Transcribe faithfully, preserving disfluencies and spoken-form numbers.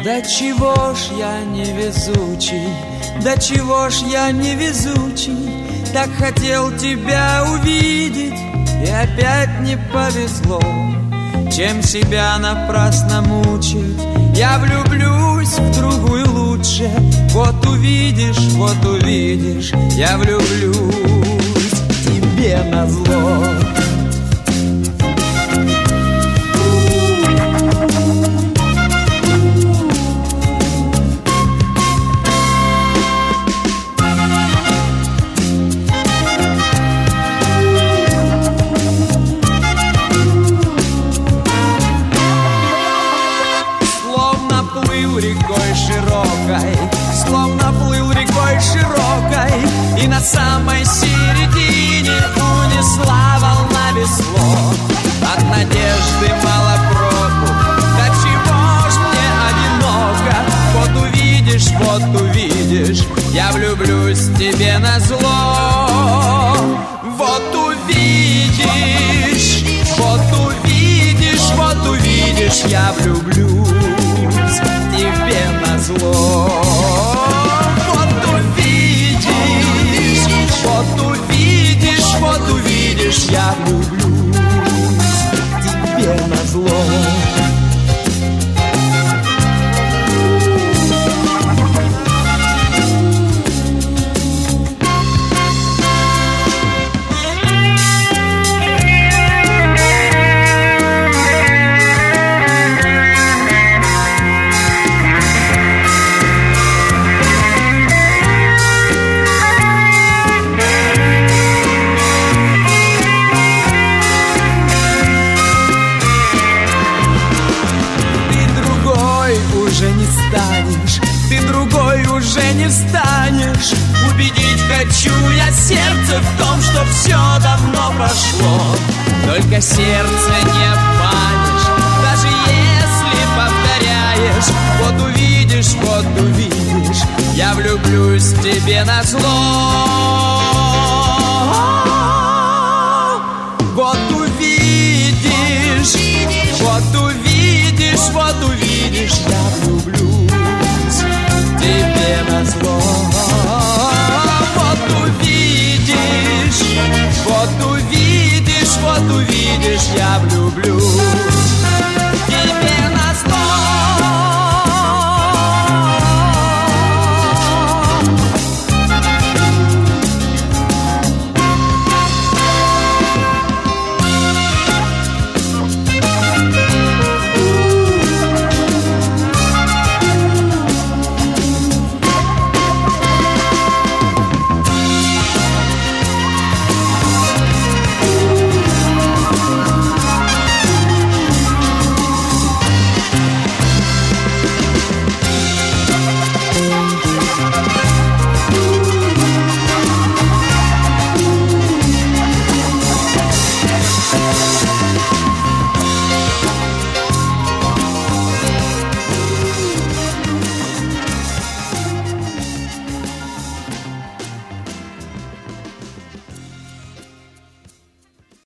Да чего ж я невезучий, да чего ж я невезучий, так хотел тебя увидеть, и опять не повезло. Чем себя напрасно мучить, я влюблюсь в другую лучше. Вот увидишь, вот увидишь, я влюблюсь тебе назло. Словно плыл рекой широкой, и на самой середине унесла волна весло. От надежды мало проку, да чего ж мне одиноко. Вот увидишь, вот увидишь, я влюблюсь тебе назло. Вот увидишь, вот увидишь, вот увидишь, я влюблюсь тебе назло. Вот увидишь, вот увидишь, вот увидишь, я влюблюсь тебе назло. Уже не станешь. Убедить хочу я сердце в том, что все давно прошло. Только сердце не обманешь, даже если повторяешь. Вот увидишь, вот увидишь, я влюблюсь тебе назло.